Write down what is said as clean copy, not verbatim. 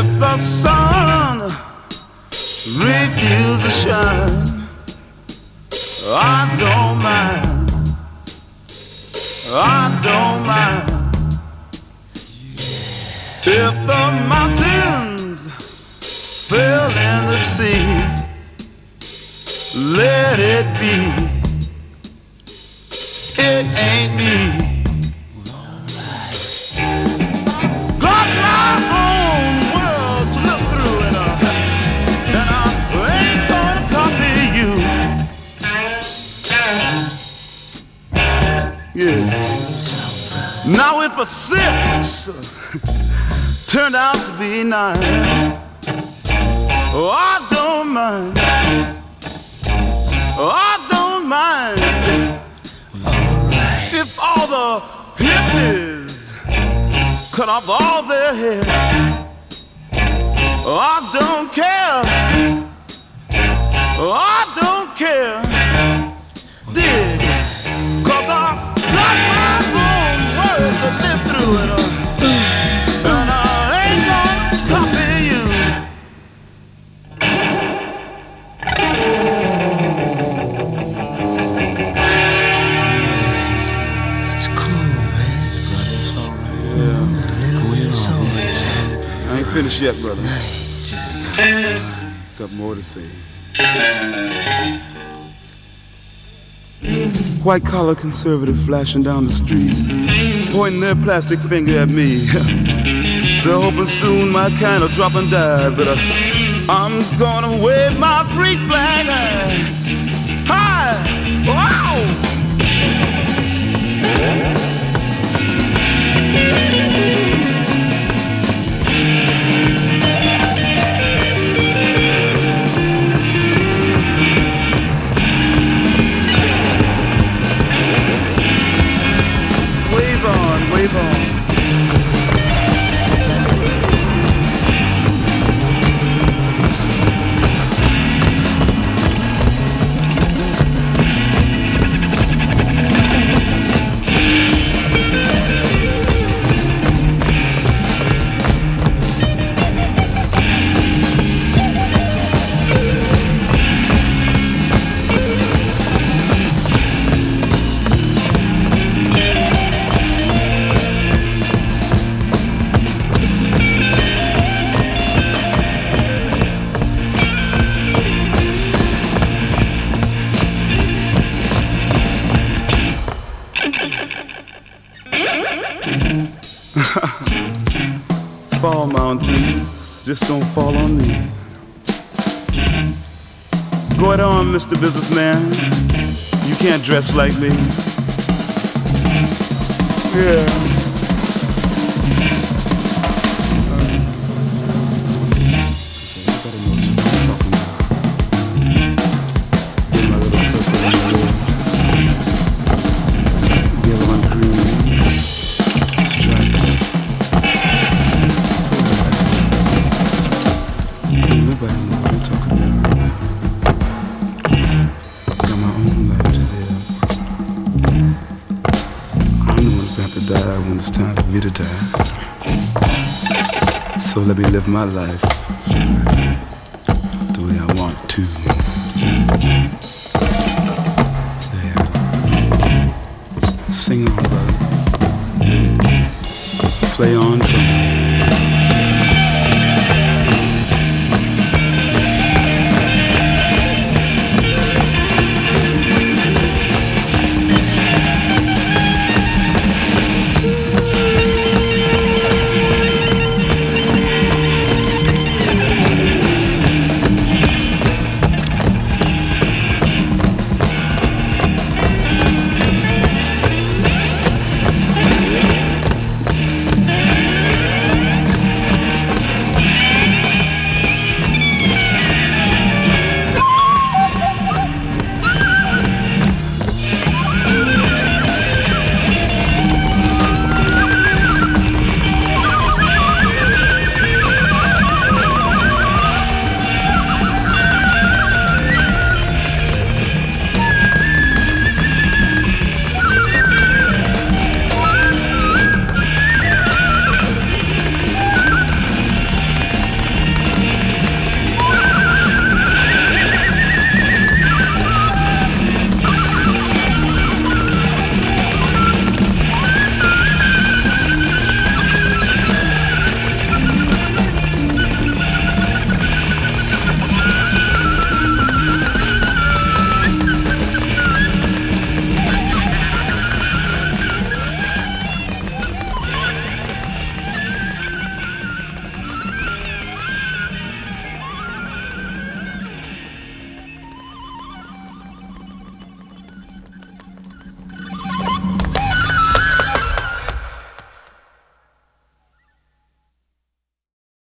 If the sun refuses to shine, I don't mind, I don't mind. If the mountains fell in the sea, let it be. It ain't me. Got my own world to look through, and I ain't gonna copy you. Yes. Now if a 6 turned out to be 9, oh, I don't mind. Oh, I don't mind. If all the hippies cut off all their hair, oh, I don't care. Oh, I don't care. Dig, 'cause I got my own words to live through it, and I ain't gonna copy you. It's cool, man. It's all right. Yeah. It's all right. I ain't finished yet, brother. Nice. Got more to say. White collar conservative flashing down the street, pointing their plastic finger at me. They're hoping soon my kind will drop and die, but I'm gonna wave my free flag high. Wow! Wave on, wave on. Fall mountains, just don't fall on me. Go it on, Mr. Businessman. You can't dress like me. Yeah. When it's time for me to die, so let me live my life the way I want to.